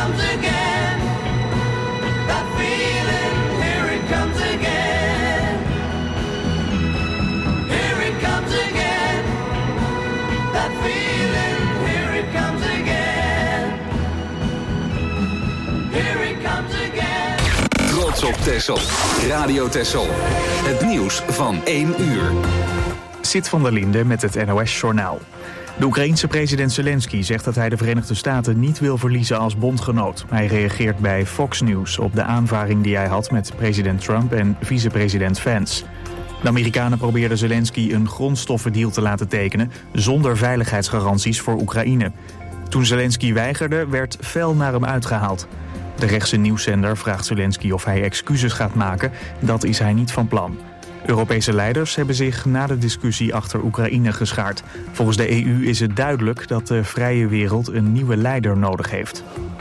comes again. That feeling, here it comes again. Here it comes again. That feeling, here it comes again. Here it comes again. Trots op Texel. Radio Texel. Het nieuws van 1 uur. Sit van der Linde met het NOS-journaal. De Oekraïense president Zelensky zegt dat hij de Verenigde Staten niet wil verliezen als bondgenoot. Hij reageert bij Fox News op de aanvaring die hij had met president Trump en vicepresident Vance. De Amerikanen probeerden Zelensky een grondstoffendeal te laten tekenen zonder veiligheidsgaranties voor Oekraïne. Toen Zelensky weigerde, werd fel naar hem uitgehaald. De rechtse nieuwszender vraagt Zelensky of hij excuses gaat maken. Dat is hij niet van plan. Europese leiders hebben zich na de discussie achter Oekraïne geschaard. Volgens de EU is het duidelijk dat de vrije wereld een nieuwe leider nodig heeft.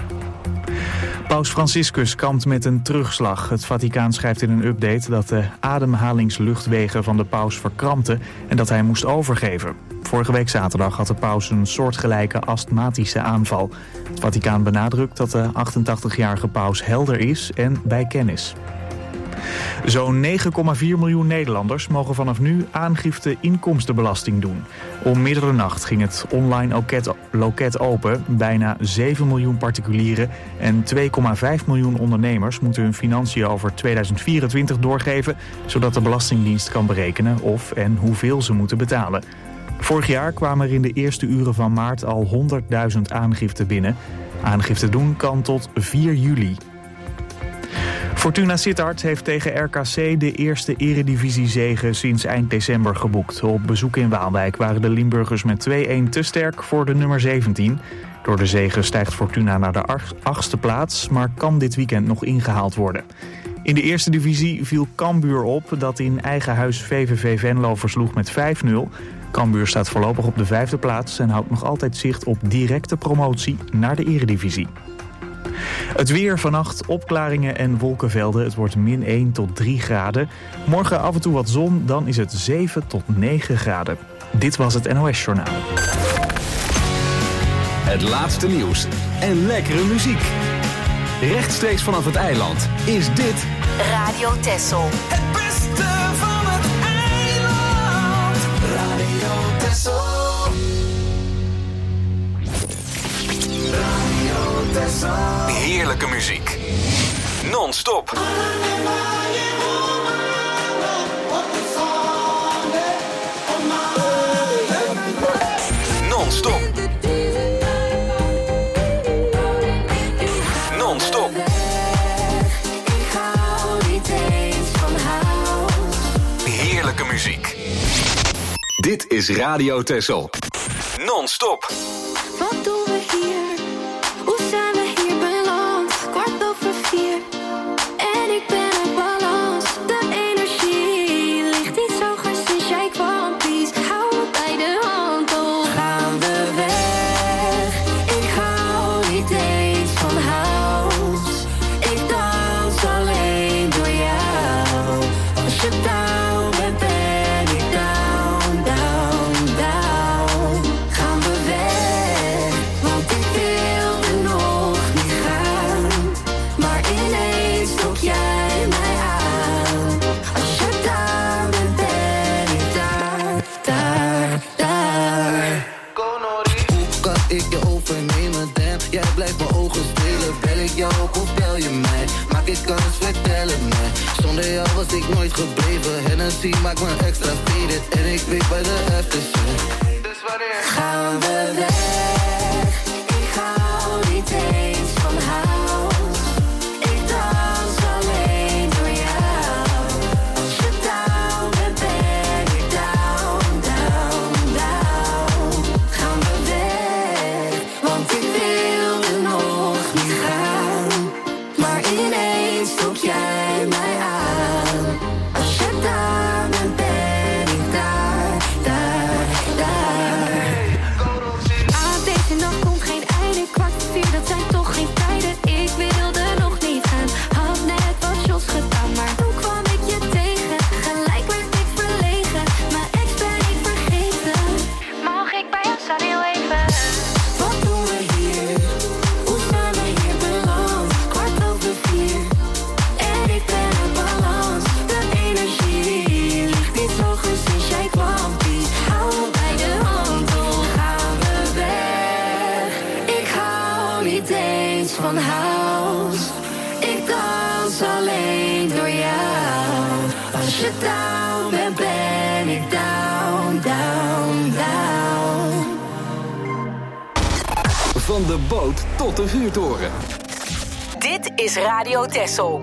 Paus Franciscus kampt met een terugslag. Het Vaticaan schrijft in een update dat de ademhalingsluchtwegen van de paus verkrampten en dat hij moest overgeven. Vorige week zaterdag had de paus een soortgelijke astmatische aanval. Het Vaticaan benadrukt dat de 88-jarige paus helder is en bij kennis. Zo'n 9,4 miljoen Nederlanders mogen vanaf nu aangifte inkomstenbelasting doen. Om middernacht ging het online loket open. Bijna 7 miljoen particulieren en 2,5 miljoen ondernemers moeten hun financiën over 2024 doorgeven, zodat de Belastingdienst kan berekenen of en hoeveel ze moeten betalen. Vorig jaar kwamen er in de eerste uren van maart al 100.000 aangiften binnen. Aangifte doen kan tot 4 juli. Fortuna Sittard heeft tegen RKC de eerste eredivisiezege sinds eind december geboekt. Op bezoek in Waalwijk waren de Limburgers met 2-1 te sterk voor de nummer 17. Door de zege stijgt Fortuna naar de 8e plaats, maar kan dit weekend nog ingehaald worden. In de eerste divisie viel Cambuur op, dat in eigen huis VVV Venlo versloeg met 5-0. Cambuur staat voorlopig op de 5e plaats en houdt nog altijd zicht op directe promotie naar de eredivisie. Het weer vannacht, opklaringen en wolkenvelden. Het wordt -1 tot 3 graden. Morgen af en toe wat zon, dan is het 7 tot 9 graden. Dit was het NOS Journaal. Het laatste nieuws en lekkere muziek. Rechtstreeks vanaf het eiland is dit Radio Texel. Het beste van het eiland. Radio Texel. Radio Texel. heerlijke muziek. Non-stop. Non-stop. Non-stop. Heerlijke muziek. Dit is Radio Texel. Non-stop. Wat doen we hier? Hoe zijn we hier beland? 4:15 en ik ben uit balans. De energie ligt niet zo goed sinds jij kwam. Please, hou me bij de hand. Oh, gaan we weg? Ik hou niet eens van house. Ik dans alleen door jou. Als je down bent, ben ik down, down, down. Gaan we weg? Want ik wilde nog niet gaan. Maar ineens trok jij mij aan. Als je daar bent, ben ik daar, daar, daar. Hoe kan ik je overnemen, damn? Jij blijft mijn ogen spelen. Bel ik jou op of bel je mij? Maak ik kans, vertel het mij. Zonder jou was ik nooit gebleven. Hennessy maakt me extra faded. En ik weet bij de aftersun. Dus wanneer Gaan we weg? Ik hou niet eens van house. Ik dans alleen door jou. Als je down bent, ben ik down, down, down. Gaan we weg? Want ik wilde nog niet gaan. Maar ineens trok jij mij aan. Als je daar bent, ben ik daar, daar, daar. I eens van house. Ik dans alleen door jou. Als je down bent, ben ik down, down, down. Van de boot tot de vuurtoren. Dit is Radio Texel.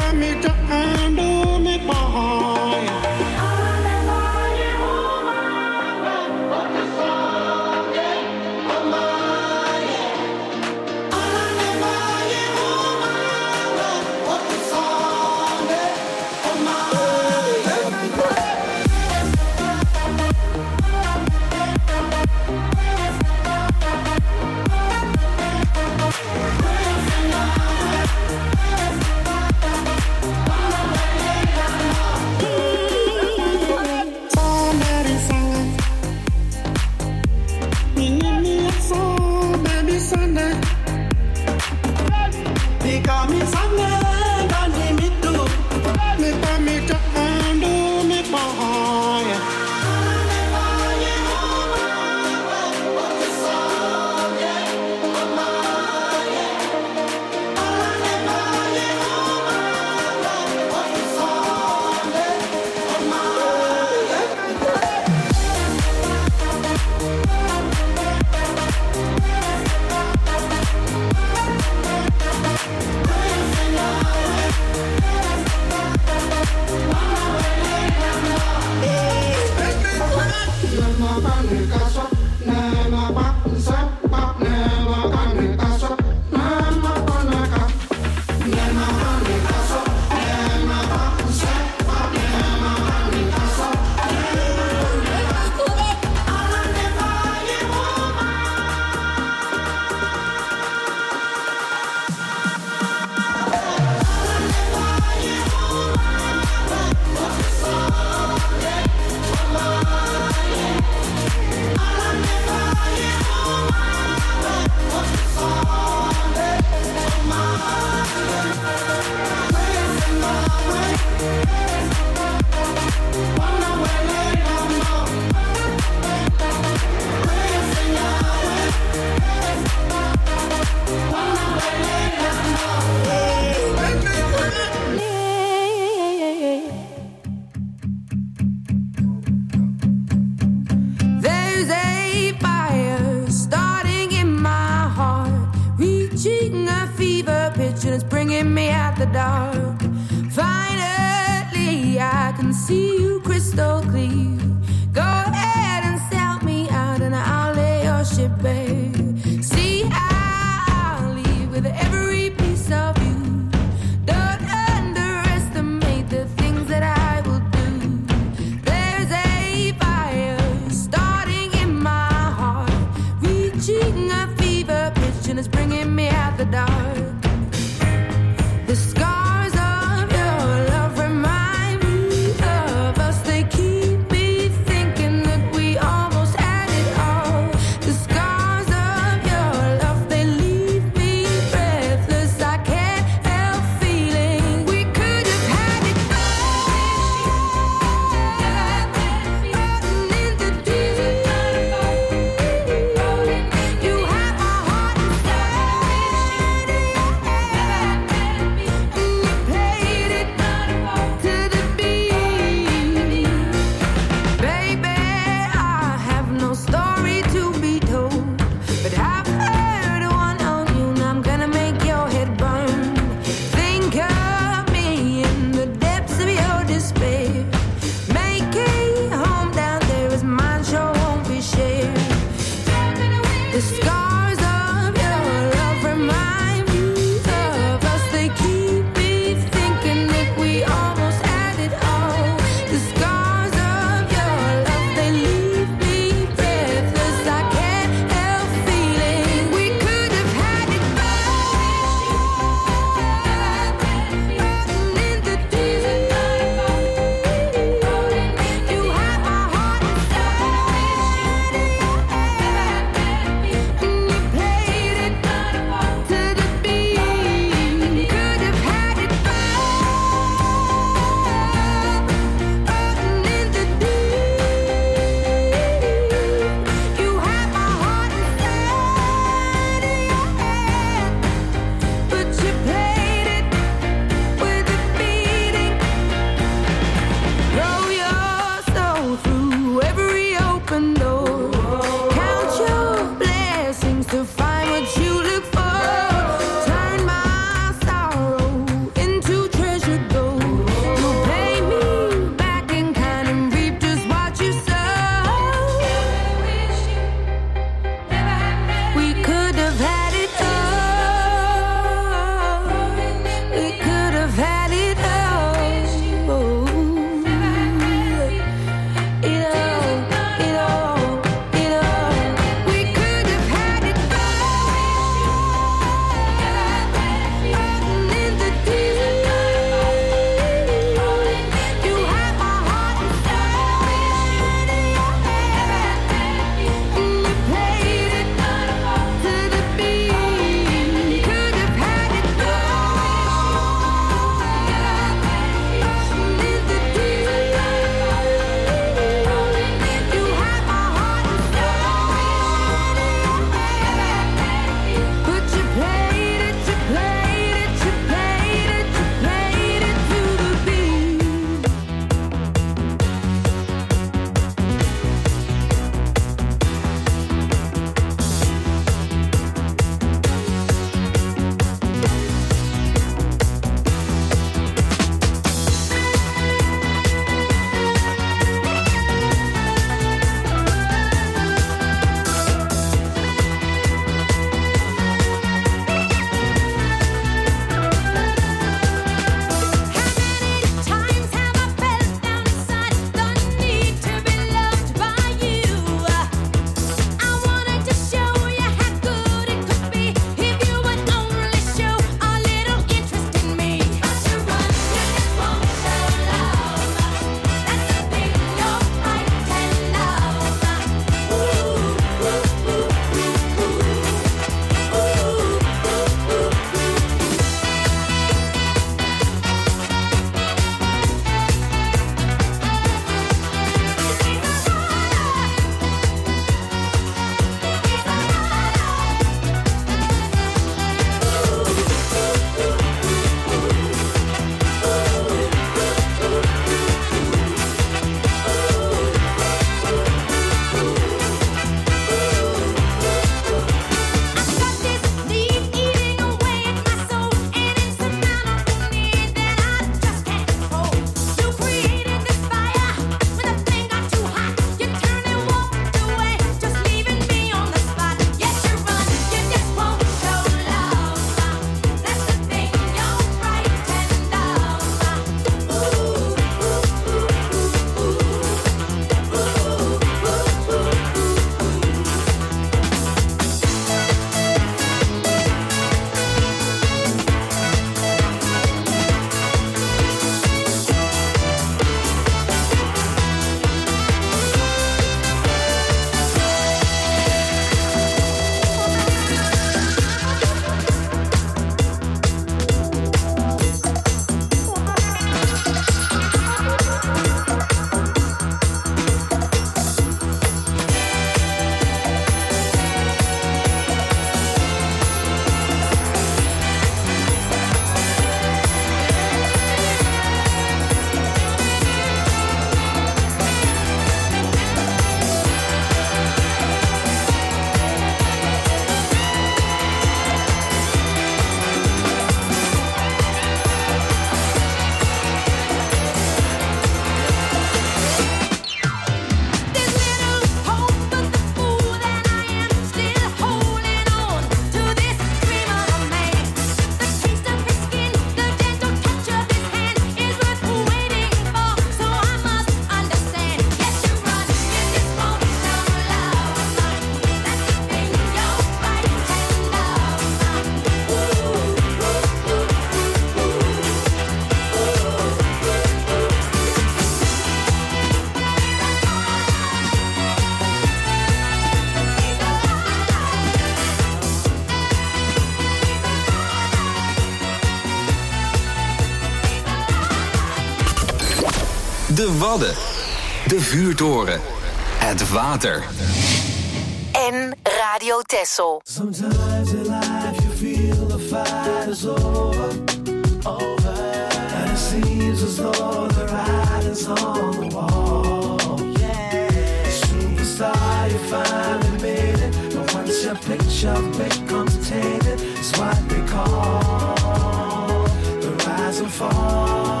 De Wadden. De Vuurtoren. Het water. En Radio Texel. Sometimes in life you feel the fight is over. And it seems as though the writing's on the wall. Superstar, you finally made it. But once your picture becomes tainted, it's what they call the rise and fall.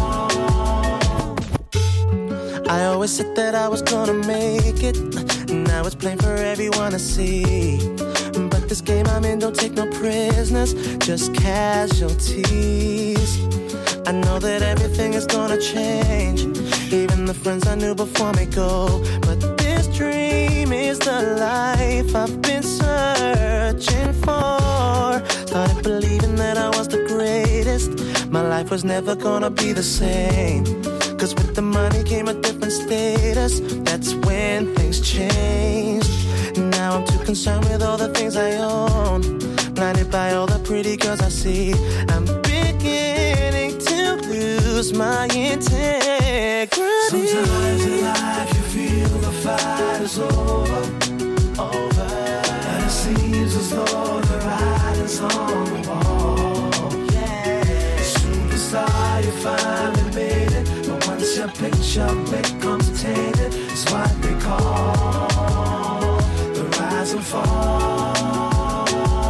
I always said that I was gonna make it. Now it's plain for everyone to see. But this game I'm in don't take no prisoners, just casualties. I know that everything is gonna change. Even the friends I knew before me go. But this dream is the life I've been searching for. Started believing that I was the greatest. My life was never gonna be the same. Cause with the money came a different status. That's when things changed. Now I'm too concerned with all the things I own. Blinded by all the pretty girls I see. I'm beginning to lose my integrity. Sometimes in life you feel the fight is over. And it seems as though the writing's on the wall. Superstar, you finally made it. But once your picture becomes tainted, it's what they call the rise and fall.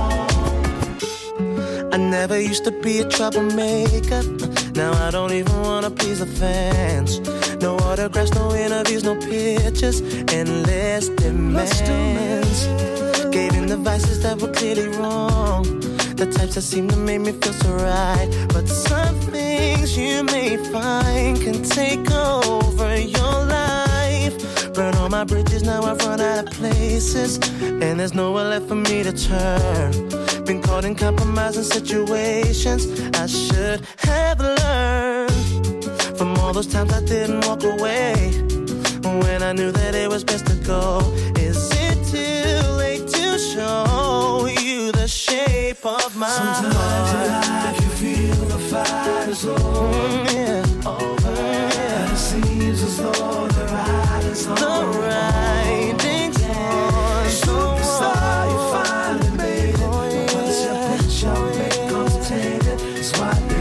I never used to be a troublemaker. Now I don't even wanna please the fans. No autographs, no interviews, no pictures, endless demands. Gave in the vices that were clearly wrong. The types that seem to make me feel so right. But some things you may find can take over your life. Burn all my bridges, now I've run out of places. And there's nowhere left for me to turn. Been caught in compromising situations I should have learned from all those times I didn't walk away when I knew that it was best to go. Is it too late to show you the shape of my Sometimes heart? in life you feel the fight is over. And it seems as though the writing's on the writing's on Superstar, you finally made it. But once your picture becomes tainted, it's what they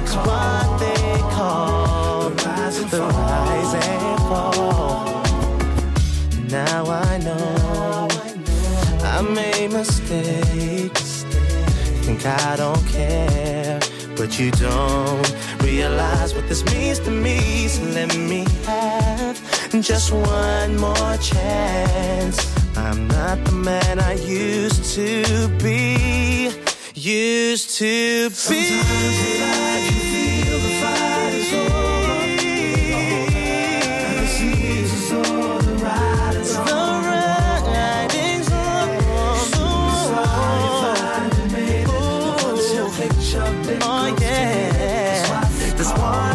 call the rise and fall. Now I know I made mistakes. Think I don't care, but you don't realize what this means to me. So let me have just one more chance. I'm not the man I used to be. Used to be. Sometimes in life you feel the fight is over. And it seems as though the writing's on the wall. Superstar, you finally made it. But once your picture becomes tainted, it's what they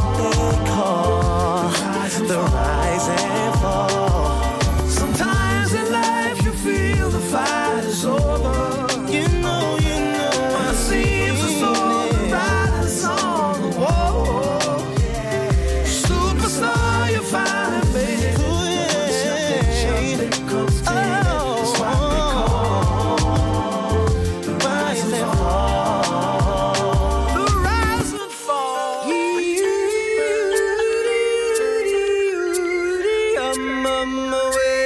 call the rise and fall. Sometimes in life you feel the fight is over. You know. And it seems as though the writing's on the wall. Superstar, you finally made it. Once your picture becomes tainted, it's what they call the rise and fall. The rise and fall. I'm on my way.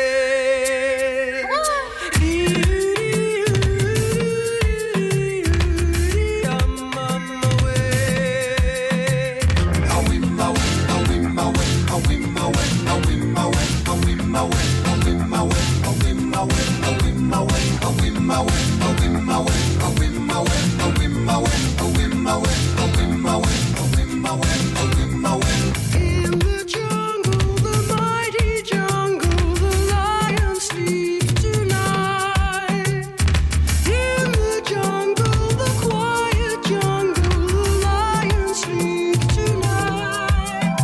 I'm on my In the jungle, the mighty jungle, the lion sleeps tonight. In the jungle, the quiet jungle, the lion sleeps tonight.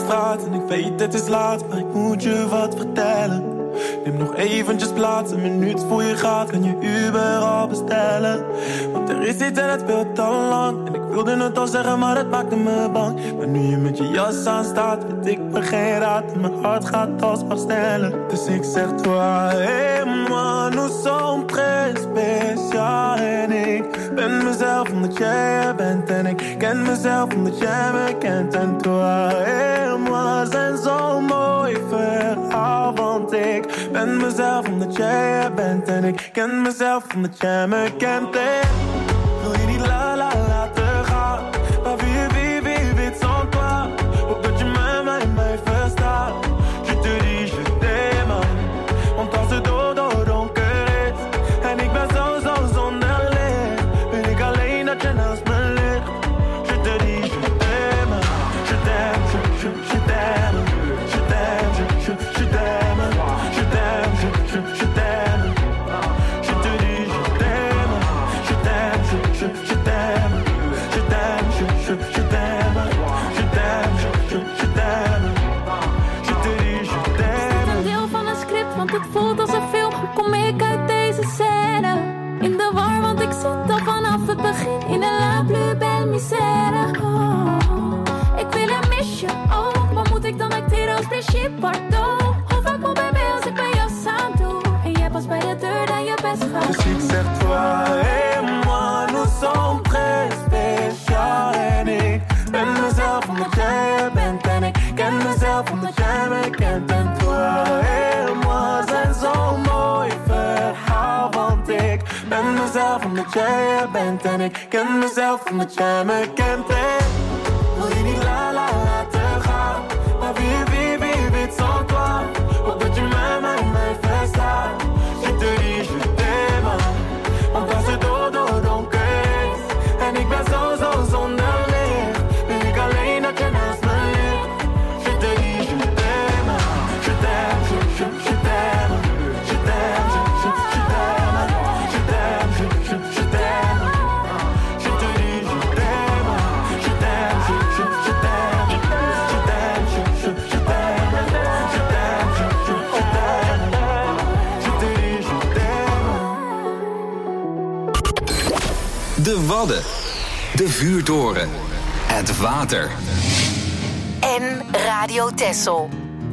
straat en ik weet het is laat, maar ik moet je wat vertellen. Neem nog eventjes plaats, een minuut voor je gaat, kan je Uber al bestellen. Want er is iets en het speelt al lang, en ik wilde het al zeggen, maar het maakte me bang. Maar nu je met je jas aan staat, weet ik me geen raad, en mijn hart gaat alsmaar sneller. Dus ik zeg toi, hey man, nous sommes très spécial. En ik ben mezelf omdat jij er bent, en ik ken mezelf omdat jij me kent. En toi, hey man, zijn zo'n mooi verhaal, want ik ben mezelf omdat jij er bent, en ik ken mezelf omdat jij me kent. En wil je niet la laten gaan, maar wie weet sans toi. Hoop dat je mij verstaat. Je te dis, je t'aime. Want als het donker is en ik ben zo zonder licht, wil ik alleen dat je naast me ligt. Je te dis, je t'aime. Je t'aime, je t'aime. Je t'aime, je t'aime. Je t'aime, je t'aime. Je te dis, je t'aime. Je t'aime, je t'aime. Je t'aime, je t'aime. Je t'aime, je t'aime. Je te dis, je t'aime. Een deel van een script, want het voelt als een film. Hoe kom ik uit deze scène? In de war, want ik zit al vanaf het begin in een la plus belle misère. Oh, ik wil en mis je ook. Wat moet ik dan acteren als Brigitte Bardot? Hoe vaak moet bij mij als ik bij jou samen doe? En jij pas bij de deur dan je best gaat. Dus ik zeg toi et moi, nous sommes très spécial. En ik ben mezelf omdat jij er bent, en ik ken mezelf omdat jij me kent. En toi et moi zijn zo'n mooi verhaal, want ik ben mezelf omdat jij er bent, en ik ken mezelf omdat jij me kent. En wil je niet la laten gaan, maar wie weet sans toi. Hoop dat je mij verstaat. Je te dis, je t'aime. Want als het donker is en ik ben zo zonder licht, wil ik alleen dat je naast me ligt. Je te dis, je t'aime. Je t'aime, je t'aime. Je t'aime, je t'aime. Je t'aime, je t'aime. Je te dis, je t'aime. Je t'aime, je t'aime. Je t'aime, je t'aime. Je t'aime, je t'aime. Je te dis, je t'aime. De Wadden. De vuurtoren. Het water. En Radio Texel.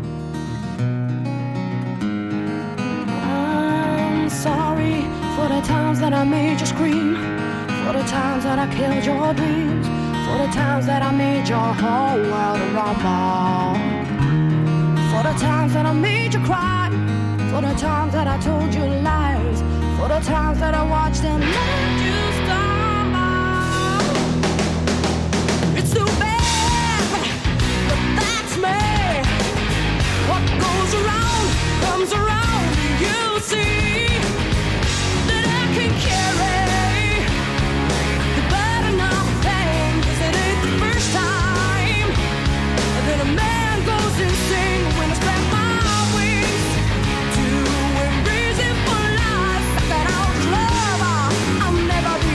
I'm sorry for the times that I made you scream, for the times that I killed your dreams, for the times that I made your whole world rumble, for the times that I made you cry, for the times that I told you lies, for the times that I watched and let you stumble. It's too bad, but that's me. What goes around comes around. You see that I can carry the burden of pain, 'cause it ain't the first time that a man goes insane. When I spread my wings to embrace it for life, that I'll love, I'll never be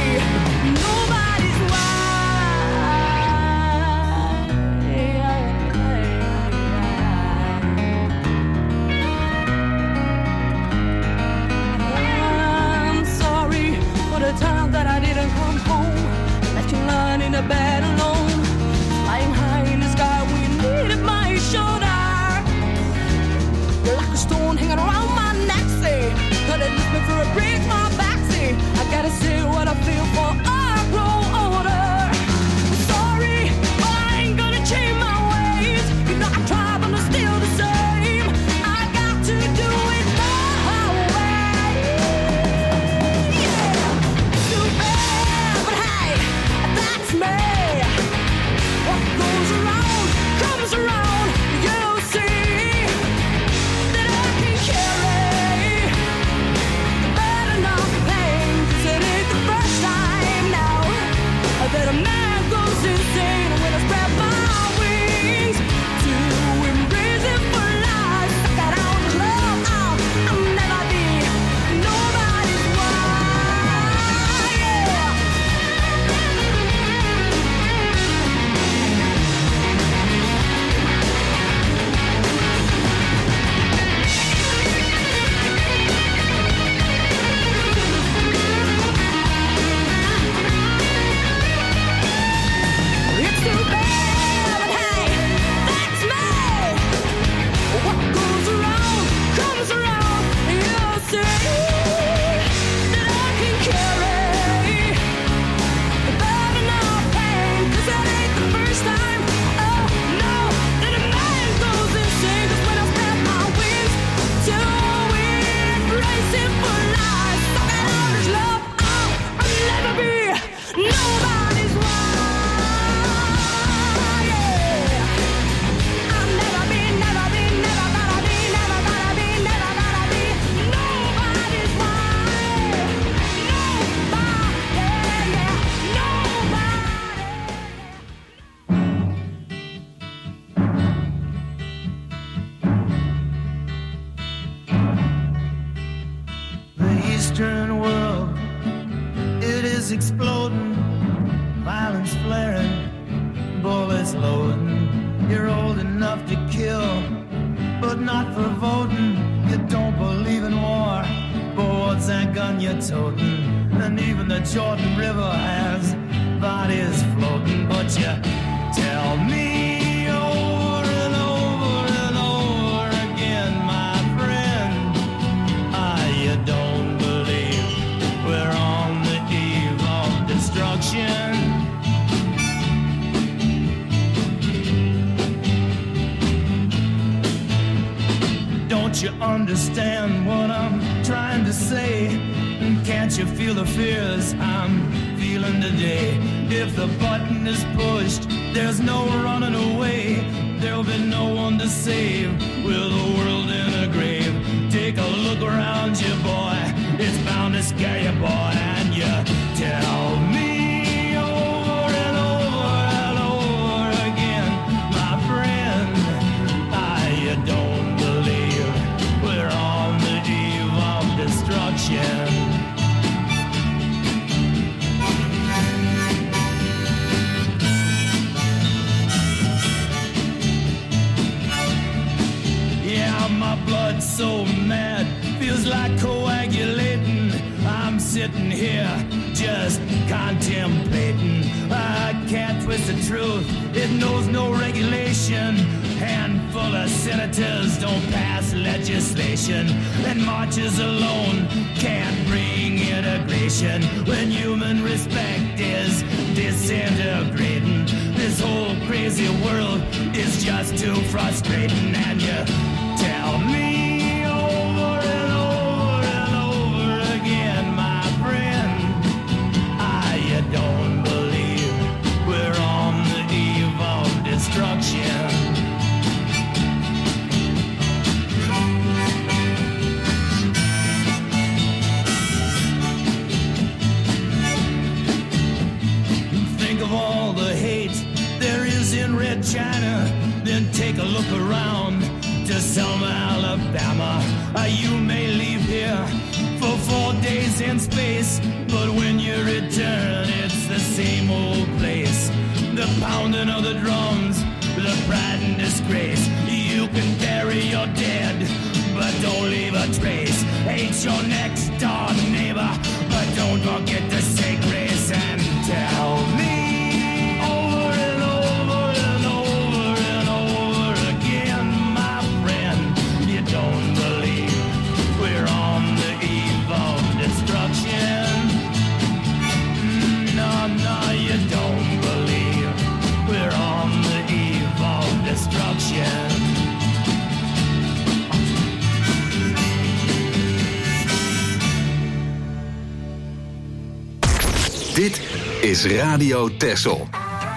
is exploding, violence flaring, bullets loading. You're old enough to kill, but not for voting. You don't believe in war, but what's that gun you're toting? And even the Jordan River has bodies floating. But you tell me over and over and over again, my friend, you don't believe we're on the eve of destruction. Don't you understand what I'm trying to say? Can't you feel the fears I'm feeling today? If the button is pushed, there's no running away. There'll be no one to save with the world in a grave. Take a look around you, boy. It's bound to scare you, boy. And you tell me over and over and over again, my friend, you don't believe we're on the eve of destruction. My blood's so mad, feels like coagulating. I'm sitting here just contemplating. I can't twist the truth, it knows no regulation. Handful of senators don't pass legislation, and marches alone can't bring integration. When human respect is disintegrating, this whole crazy world is just too frustrating. And you tell me over and over and over again, my friend, you don't believe we're on the eve of destruction. Think of all the hate there is in Red China, then take a look around to Selma, Alabama. You may leave here for 4 days in space, but when you return, it's the same old place. The pounding of the drums, the pride and disgrace. You can bury your dead, but don't leave a trace. Hate your next door neighbor, but don't forget to say grace. And tell me over and over and over and over again, my friend, you don't believe we're on the eve of destruction. No, you don't believe we're on the eve of destruction. Dit is Radio Texel.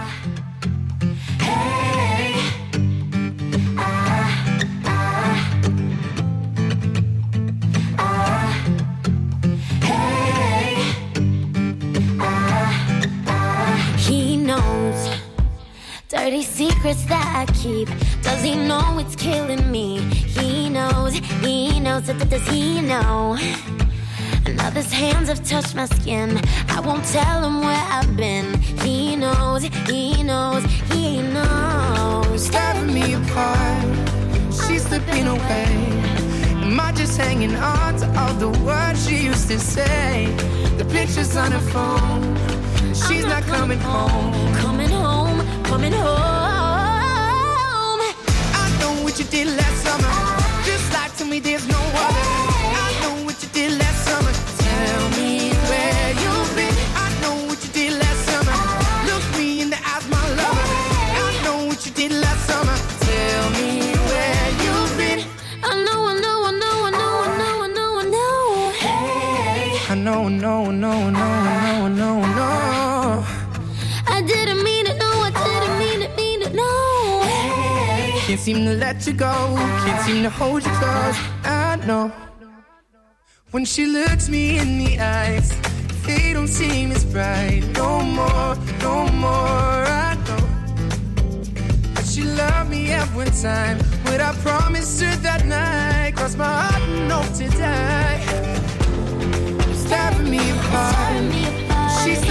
He knows dirty secrets that I keep. Does he know it's killing me? He knows, does he know? Another's hands have touched my skin. I won't tell him where I've been. He knows, tearing me apart, she's slipping away. Am I just hanging on to all the words she used to say? The pictures on her phone, she's not coming home. Coming home. I know what you did last summer, just like to me there's no other. I know what you did last summer, tell me where you've been. I know what you did last summer, look me in the eyes, my lover. I know what you did last summer, tell me where you've been. I know. Hey. I know. I didn't mean it, no, I didn't mean it, no. Hey. Can't seem to let you go, can't seem to hold you close. I know. When she looks me in the eyes, they don't seem as bright. No more. I know that she loved me at one time, but I promised her that night. Cross my heart and hope to die. It's tearing me apart. She's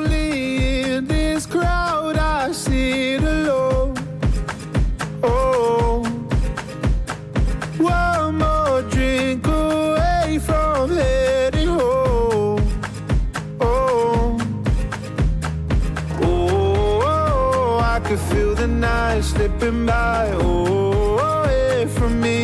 slipping by, away from me.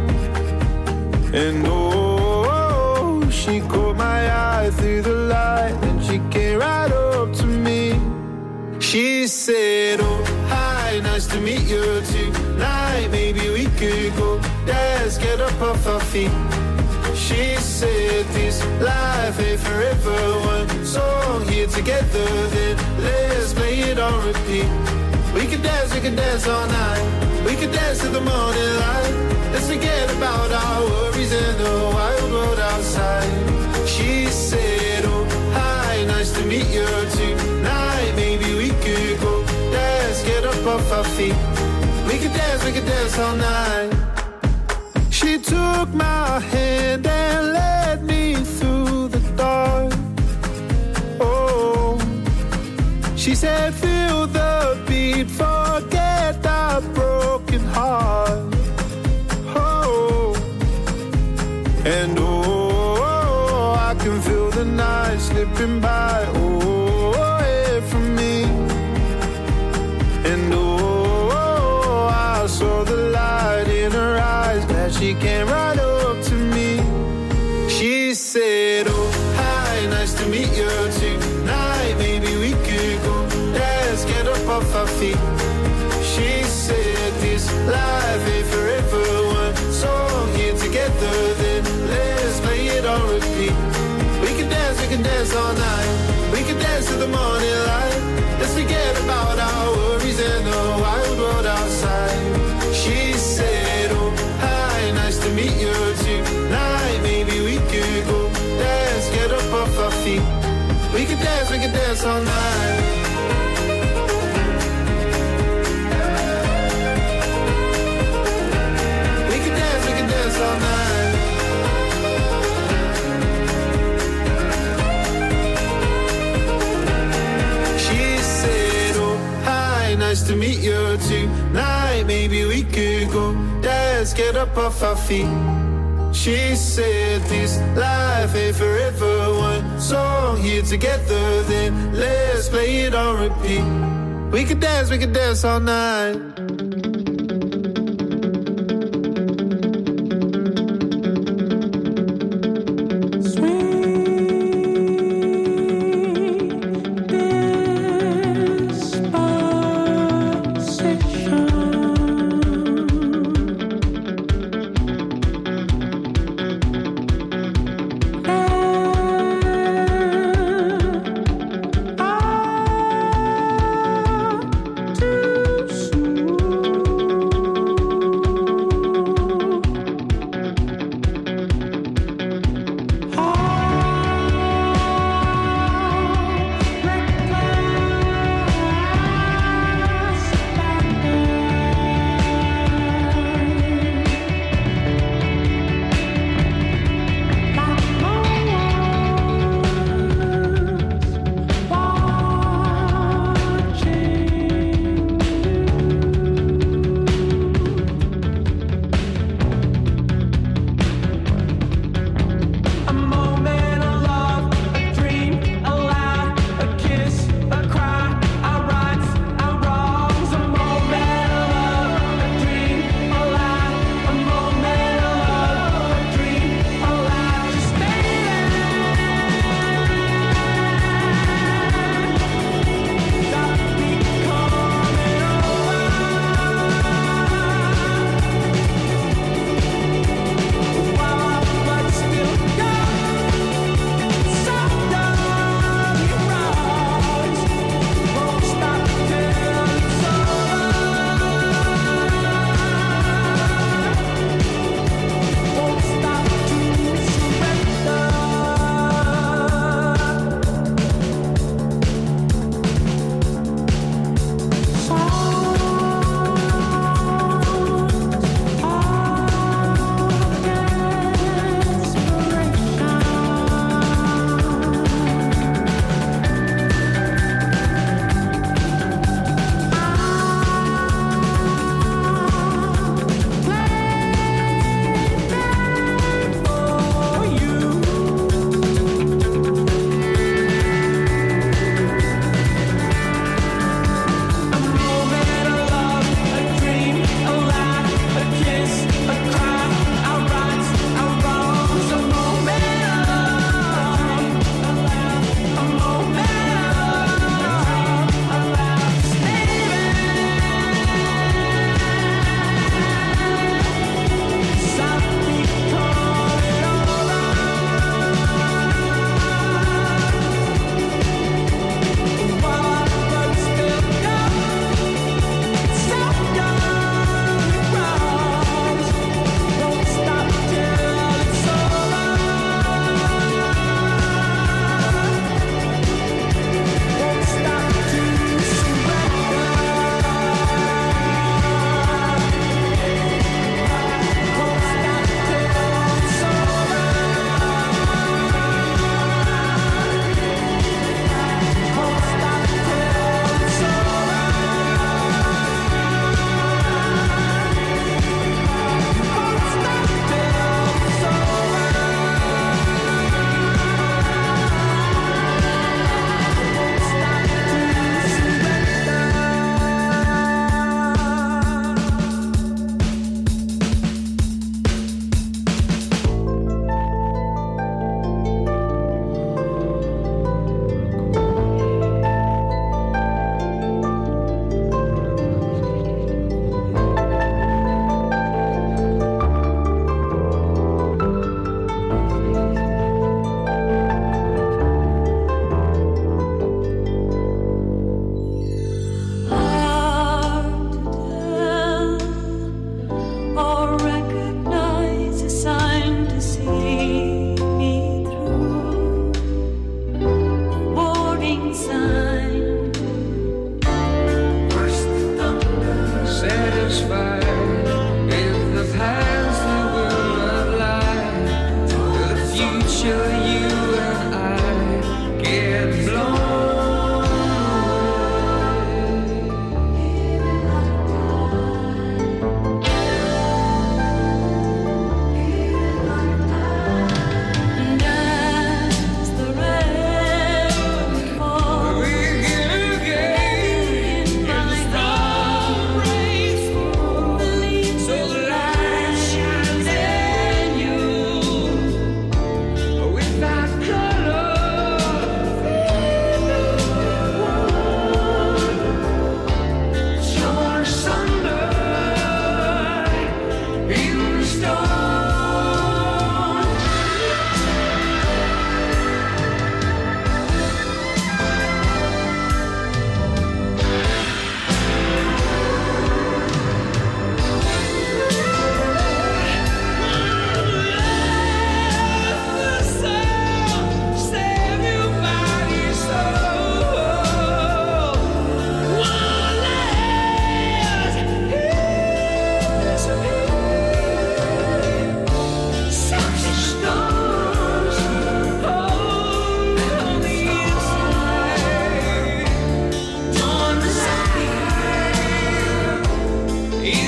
And she caught my eye through the light, and she came right up to me. She said, oh, hi, nice to meet you tonight. Maybe we could go dance, get up off our feet. She said, this life ain't forever. One song here together, then let's play it on repeat. We could dance all night. We could dance to the morning light. Let's forget about our worries in the wild world outside. She said, oh, hi, nice to meet you tonight. Maybe we could go dance, get up off our feet. We could dance all night. She took my hand and led me through the dark. Oh, she said, feel the beat, forget our broken heart. Oh, and I can feel the night slipping by, away from me. And I saw the light in her eyes, glad she came right up to me. She said, oh, hi, nice to meet you tonight. Maybe we could go dance, get up off our feet. She said, this life ain't forever. One song here together, then let's play it on repeat. We can dance all night. We can dance to the morning light. Let's forget about our worries and the wild world outside. She said, oh, hi, nice to meet you tonight. Maybe we could go dance, get up off our feet. We can dance all night. We can dance all night. She said, oh, hi, nice to meet you tonight. Maybe we could go dance, get up off our feet. She said, this life ain't forever. One song here together, then let's play it on repeat. We could dance all night. Ooh.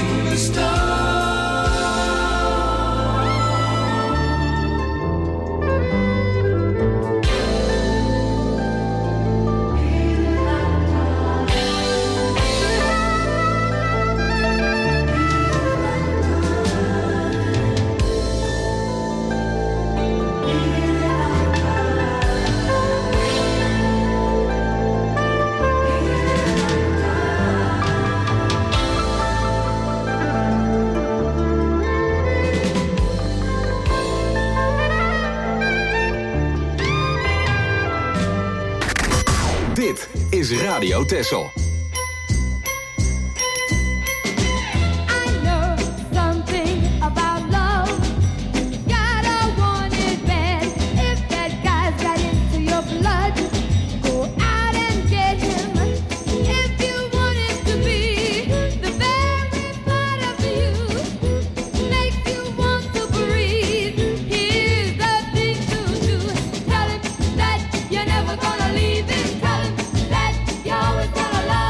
in the stars. Dit is Radio Texel. You're never gonna leave him. Tell him that you're always gonna love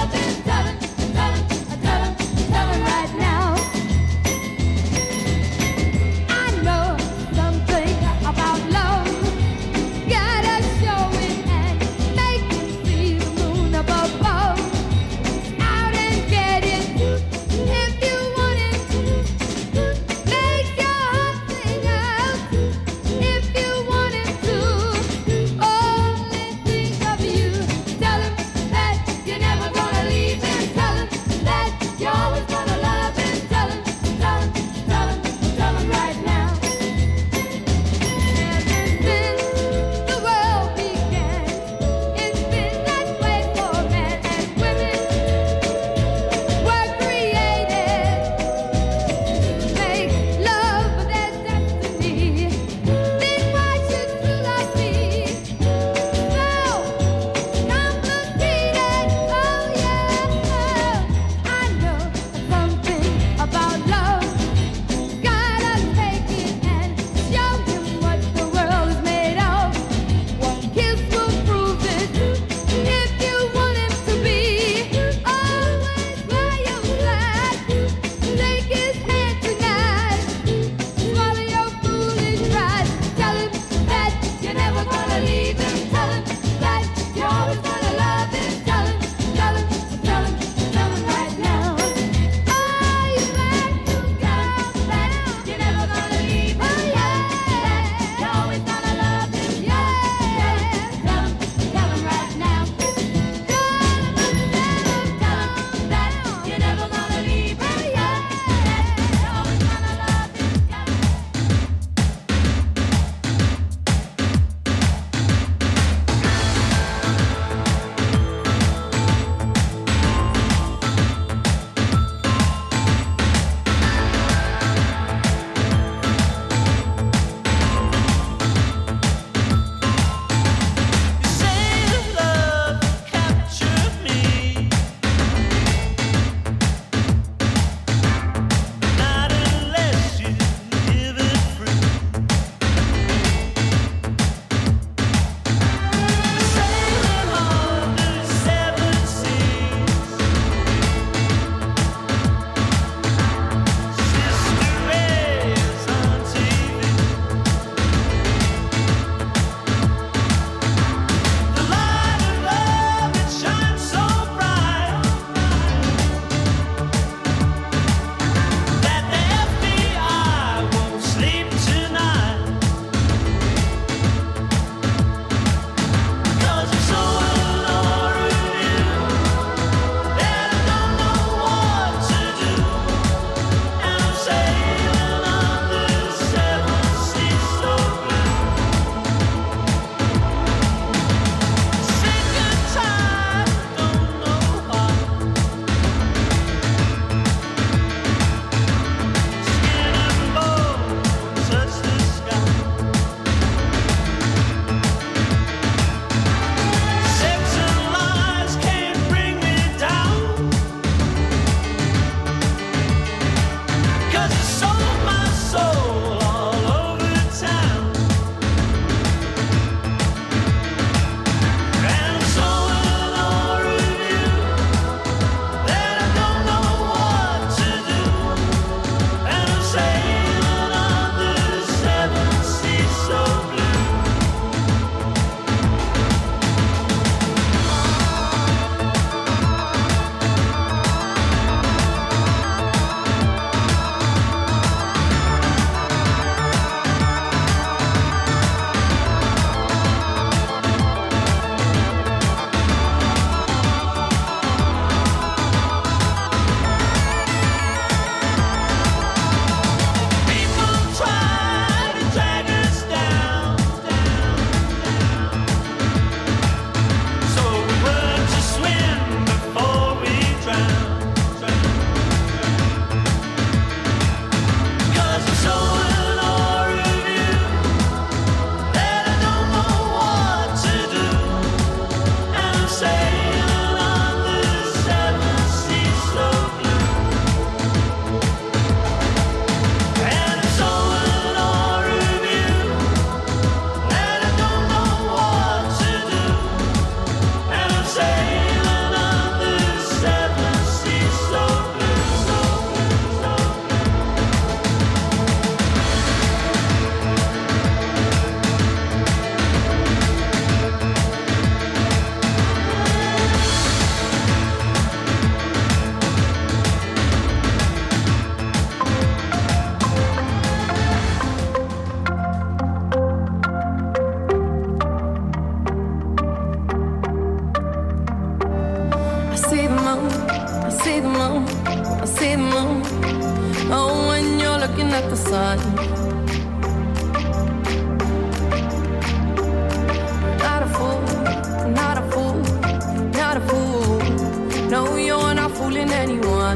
Oh, when you're looking at the sun. Not a fool, not a fool, not a fool. No, you're not fooling anyone.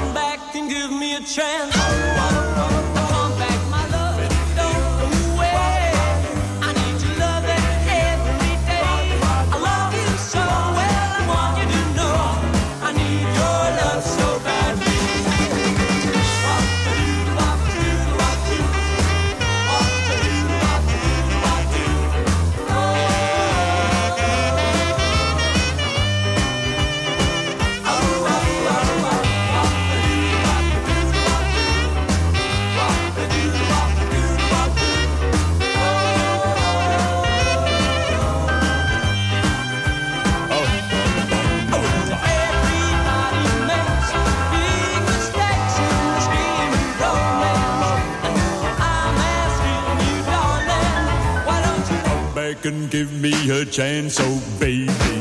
Chance. Come back, my love. Don't go away. chance, oh baby.